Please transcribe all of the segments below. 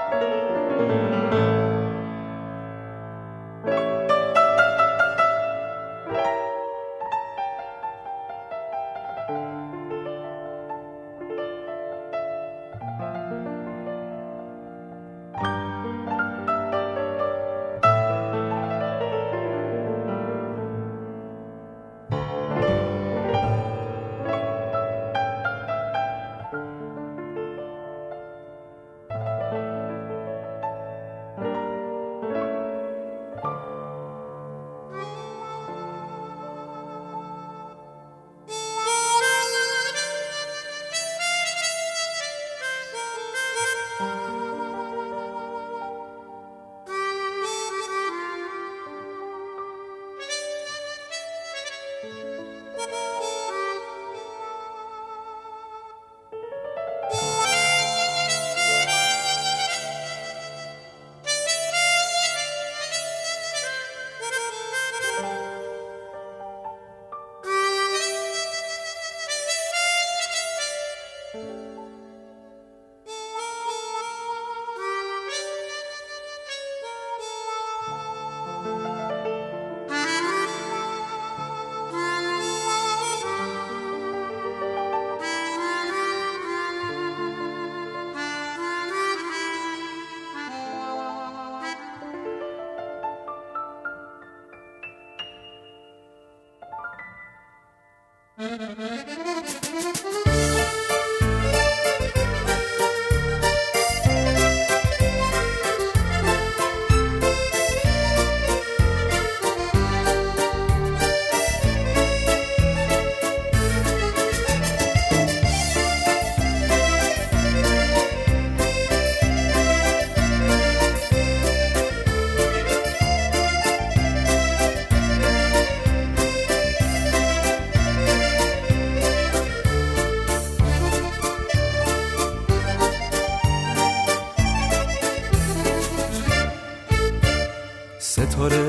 ستاره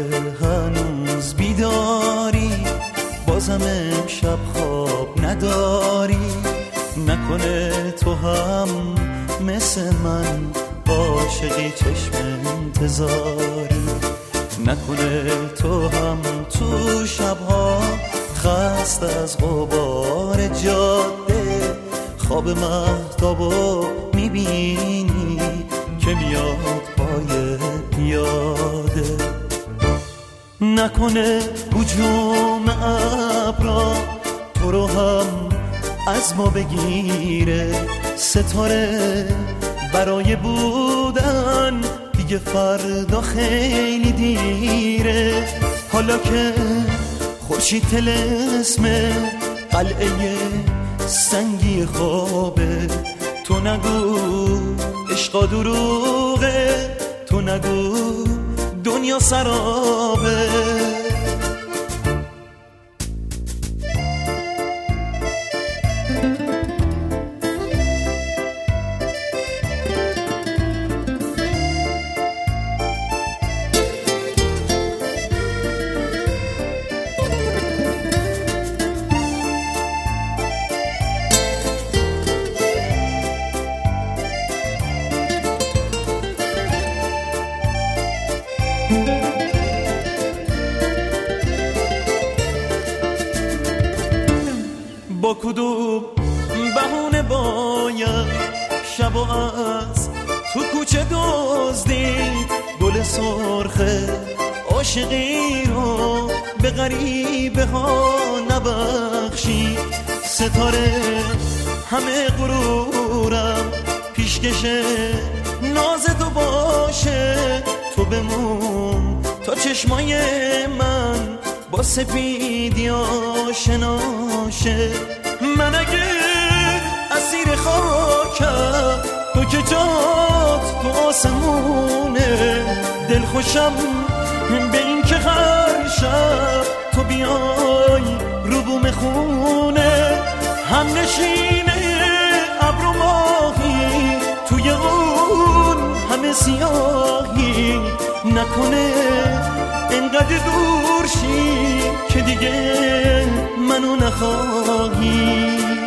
هنوز بیداری، بازم امشب خواب نداری. نکنه تو هم مثل من عاشقی چشم انتظاری. نکنه تو هم تو شبها خسته از غبار جاده خواب مهتابو میبینی که میاد پای پیاده. نکنه هجوم ابرا تو رو هم از ما بگیره. ستاره برای بودن دیگه فردا خیلی دیره. حالا که خورشید طلسم قلعه سنگی خوابه، تو نگو عشقا دروغه، تو نگو دنیا سرابه. با کدوم بهونه باید شب از تو کوچه دزدید گل سرخ عاشقی رو به غریبه ها نبخشید. ستاره همه غرورم پیشکش ناز تو باشه، تو بمون تا چشمای من با سپیدی آشناشه. من اگه اسیر خاکم تو که جات تو آسمونه، دل خوشم به این که هر شب تو بیای رو بوم خونه. هم نشینه ابر و ماهی توی اون همه سیاهی، نکنه اینقدر دور شی که دیگه منو نخواهی.